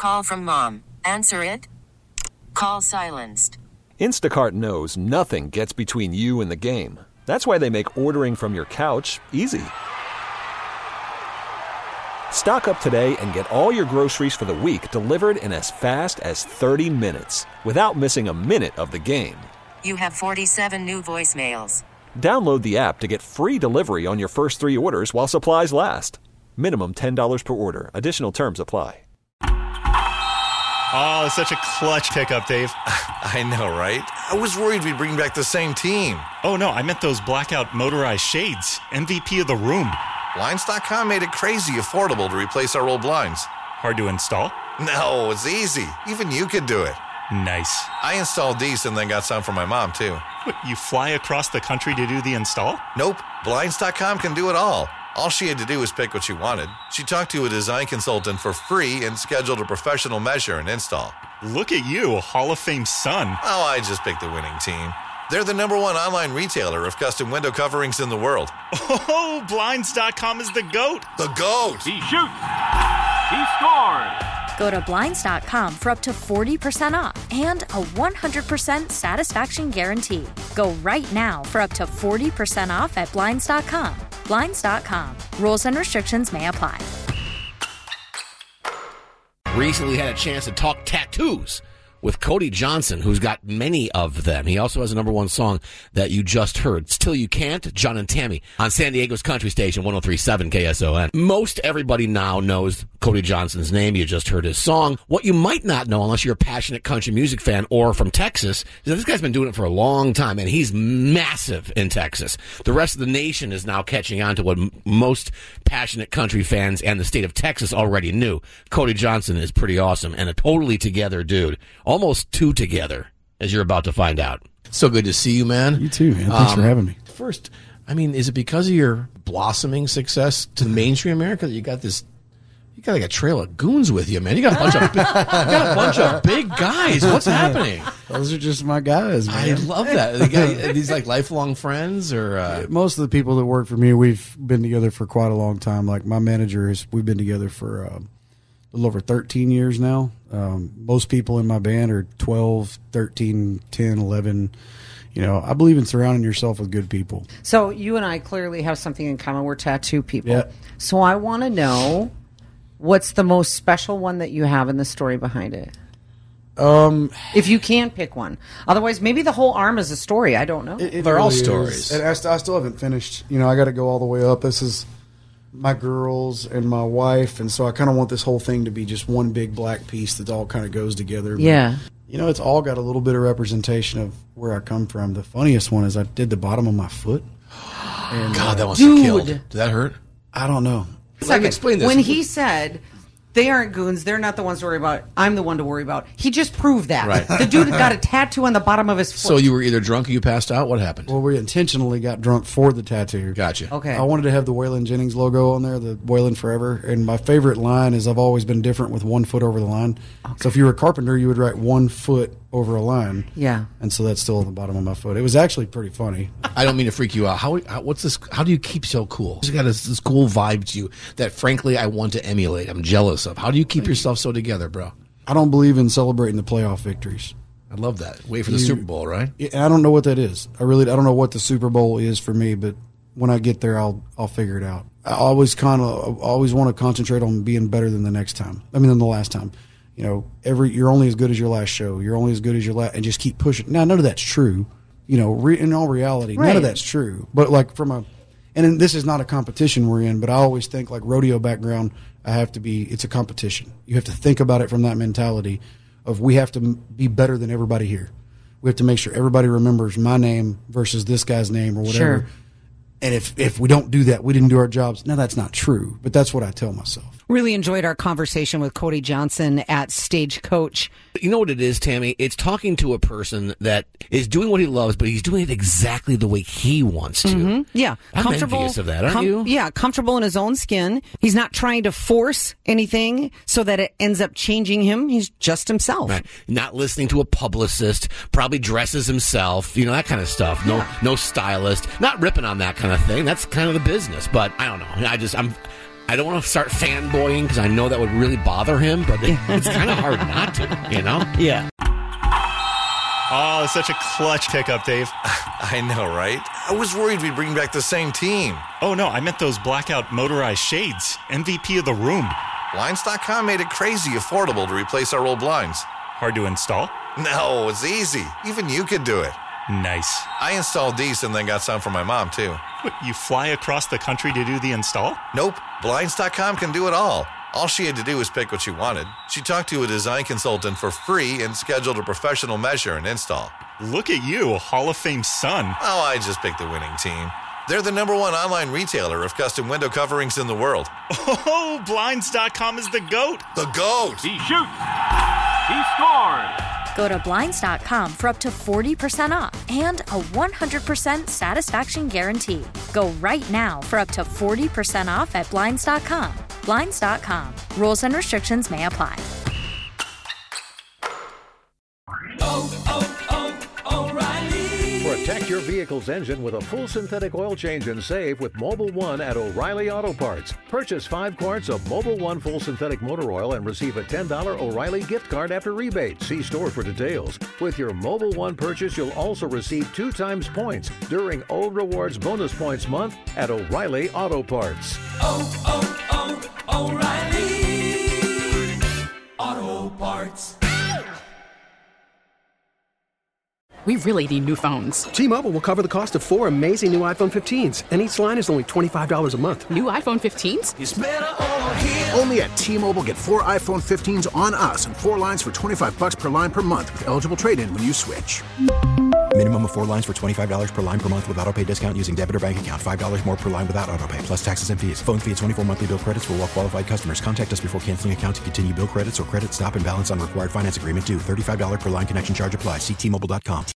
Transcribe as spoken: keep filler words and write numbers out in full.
call from mom. Answer it. Call silenced. Instacart knows nothing gets between you and the game. That's why they make ordering from your couch easy. Stock up today and get all your groceries for the week delivered in as fast as thirty minutes without missing a minute of the game. You have forty-seven new voicemails. Download the app to get free delivery on your first three orders while supplies last. Minimum ten dollars per order. Additional terms apply. Oh, such a clutch pickup, Dave. I know, right? I was worried we'd bring back the same team. Oh, no, I meant those blackout motorized shades. M V P of the room. Blinds dot com made it crazy affordable to replace our old blinds. Hard to install? No, it's easy. Even you could do it. Nice. I installed these and then got some for my mom, too. What, you fly across the country to do the install? Nope. Blinds dot com can do it all. All she had to do was pick what she wanted. She talked to a design consultant for free and scheduled a professional measure and install. Look at you, Hall of Fame son. Oh, I just picked the winning team. They're the number one online retailer of custom window coverings in the world. Oh, Blinds dot com is the GOAT. The GOAT. He shoots. He scores. Go to Blinds dot com for up to forty percent off and a one hundred percent satisfaction guarantee. Go right now for up to forty percent off at Blinds dot com. Blinds dot com. Rules and restrictions may apply. Recently had a chance to talk tattoos with Cody Johnson, who's got many of them. He also has a number one song that you just heard, Still You Can't, John and Tammy, on San Diego's Country Station, one oh three point seven K S O N. Most everybody now knows Cody Johnson's name. You just heard his song. What you might not know, unless you're a passionate country music fan or from Texas, is that this guy's been doing it for a long time, and he's massive in Texas. The rest of the nation is now catching on to what m- most passionate country fans and the state of Texas already knew. Cody Johnson is pretty awesome and a totally together dude. Almost two together, as you're about to find out. So good to see you, man. You too, man. Thanks um, for having me. First, I mean, is it because of your blossoming success to mainstream America that you got this, you got like a trail of goons with you, man? You got a bunch of, big, you got a bunch of big guys. What's happening? Those are just my guys, man. I love that. They got, are these like lifelong friends, or uh... most of the people that work for me, we've been together for quite a long time. Like my manager is, we've been together for uh, a little over thirteen years now. Um, most people in my band are twelve, thirteen, ten, eleven. You know, I believe in surrounding yourself with good people. So you and I clearly have something in common. We're tattoo people. Yeah. So I want to know, what's the most special one that you have in the story behind it? Um, if you can pick one. Otherwise, maybe the whole arm is a story. I don't know. It, it They're really all is. stories. And I, st- I still haven't finished. You know, I got to go all the way up. This is my girls and my wife, and so I kind of want this whole thing to be just one big black piece that all kind of goes together. But, yeah. you know, it's all got a little bit of representation of where I come from. The funniest one is I did the bottom of my foot. And, God, that uh, must have killed. Did that hurt? I don't know. Let me explain this. When he said, they aren't goons, they're not the ones to worry about, I'm the one to worry about, he just proved that. Right. The dude got a tattoo on the bottom of his foot. So you were either drunk or you passed out? What happened? Well, we intentionally got drunk for the tattoo. Gotcha. Okay. I wanted to have the Waylon Jennings logo on there, the Waylon Forever. And my favorite line is I've always been different with one foot over the line. Okay. So if you were a carpenter, you would write one foot over a line. Yeah. And so that's still on the bottom of my foot. It was actually pretty funny. I don't mean to freak you out. How, how what's this? How do you keep so cool? You got this, this cool vibe to you that, frankly, I want to emulate. I'm jealous of. How do you keep yourself so together, bro? I don't believe in celebrating the playoff victories. I love that. Wait for the You- Super Bowl, right? I don't know what that is. I really I don't know what the Super Bowl is for me, but when I get there, I'll I'll figure it out. I always kind of always want to concentrate on being better than the next time. I mean, than the last time. You know, every you're only as good as your last show. You're only as good as your last, and just keep pushing. Now, none of that's true. You know, re, in all reality, Right. none of that's true. But like from a, and then this is not a competition we're in, but I always think like rodeo background. I have to be. It's a competition. You have to think about it from that mentality of we have to m- be better than everybody here. We have to make sure everybody remembers my name versus this guy's name or whatever. Sure. And if, if we don't do that, we didn't do our jobs. Now, that's not true, but that's what I tell myself. Really enjoyed our conversation with Cody Johnson at Stagecoach. You know what it is, Tammy? It's talking to a person that is doing what he loves, but he's doing it exactly the way he wants to. Mm-hmm. Yeah. I'm comfortable, envious of that, aren't com- you? Yeah, comfortable in his own skin. He's not trying to force anything so that it ends up changing him. He's just himself. Right. Not listening to a publicist, probably dresses himself, you know, that kind of stuff. No, no stylist. Not ripping on that kind of thing. That's kind of the business. But I don't know. I just, I'm, I don't want to start fanboying because I know that would really bother him, but it, it's kind of hard not to, you know? Yeah. Oh, such a clutch pickup, Dave. I know, right? I was worried we'd bring back the same team. Oh, no, I meant those blackout motorized shades. M V P of the room. Blinds dot com made it crazy affordable to replace our old blinds. Hard to install? No, it's easy. Even you could do it. Nice. I installed these and then got some for my mom, too. What, you fly across the country to do the install? Nope. Blinds dot com can do it all. All she had to do was pick what she wanted. She talked to a design consultant for free and scheduled a professional measure and install. Look at you, a Hall of Fame son. Oh, I just picked the winning team. They're the number one online retailer of custom window coverings in the world. Oh, Blinds dot com is the GOAT. The GOAT! He shoots. He scores. Go to Blinds dot com for up to forty percent off and a one hundred percent satisfaction guarantee. Go right now for up to forty percent off at Blinds dot com. Blinds dot com. Rules and restrictions may apply. Oh, oh, oh, O'Reilly. Protect your vehicle's engine with a full synthetic oil change and save with Mobil one at O'Reilly Auto Parts. Purchase five quarts of Mobil one full synthetic motor oil and receive a ten dollars O'Reilly gift card after rebate. See store for details. With your Mobil one purchase, you'll also receive two times points during O Rewards Bonus Points Month at O'Reilly Auto Parts. Oh, oh, oh, O'Reilly Auto Parts. We really need new phones. T-Mobile will cover the cost of four amazing new iPhone fifteens, and each line is only twenty-five dollars a month. New iPhone fifteens? It's better over here. Only at T-Mobile, get four iPhone fifteens on us and four lines for twenty-five dollars per line per month with eligible trade-in when you switch. Minimum of four lines for twenty-five dollars per line per month with autopay discount using debit or bank account. five dollars more per line without autopay, plus taxes and fees. Phone fee at twenty-four monthly bill credits for well-qualified customers. Contact us before canceling account to continue bill credits or credit stop and balance on required finance agreement due. thirty-five dollars per line connection charge applies. See T Mobile dot com.